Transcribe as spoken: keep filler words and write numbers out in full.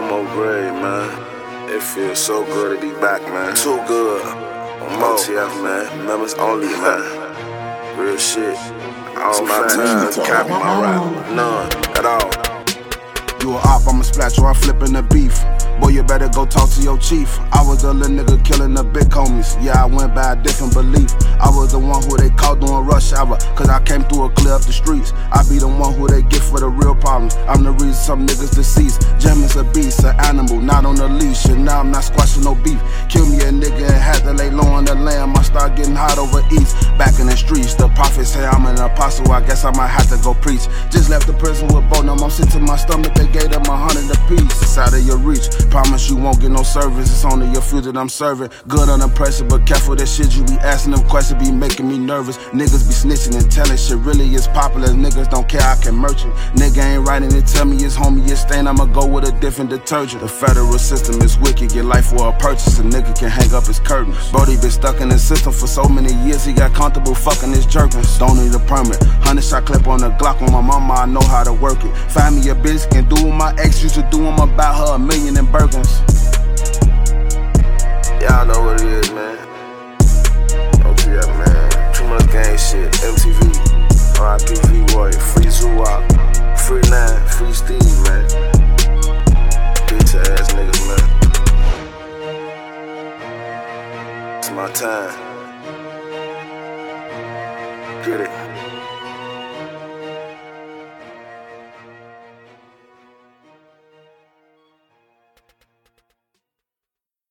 One more grade, man. It feels so good to be back, man. Too good. On O T F, man. Members only, man. Real shit. All my time, copy my rap. None at all. You a op, I'm a splash, or I'm flipping the beef. Boy, you better go talk to your chief. I was the little nigga killing the big homies. Yeah, I went by a different belief. I was the one who they caught doing rush hour, cause I came through a clear up the streets. I be the one who they get for the real problems. I'm the reason some niggas deceased. Jammin's a beast, an animal, not on a leash. And now I'm not squashing no beef. Kill me a nigga and had to lay low on the lamb. I start getting hot over east. Back in the streets, the prophets say I'm an apostle. I guess I might have to go preach. Just left the prison with both of them. I'm sick to my stomach, they gave them a hundred apiece. It's out of your reach. Promise you won't get no service. It's only your food that I'm serving. Good under pressure, but careful that shit you be asking them questions be making me nervous. Niggas be snitching and telling shit really is popular. Niggas don't care, I can merchant. Nigga ain't writing and tell me it's homie, it's stain. I'ma go with a different detergent. The federal system is wicked. Get life for a purchase. A nigga can hang up his curtains. Brody been stuck in the system for so many years. He got comfortable fucking his jerkins. Don't need a permit. Hundred shot clip on the Glock on my mama. I know how to work it. Find me a bitch can do what my ex used to do. I'm about her a million in Birkins. Y'all know what it is, man. O T F, man. Too much gang shit. M T V, R I P V-Roy, free Zoo-Wop, free Nine, free Steve, man. Bitch ass niggas, man. It's my time. Get it.